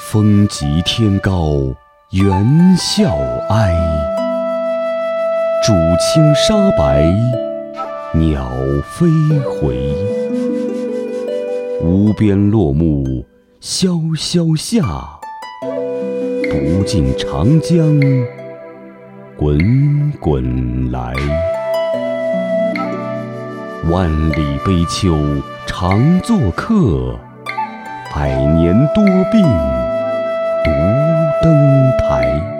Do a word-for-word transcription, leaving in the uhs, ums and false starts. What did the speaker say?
风急天高猿啸哀，渚清沙白鸟飞回。无边落木萧萧下，不尽长江滚滚来。万里悲秋常作客，百年多病独登台。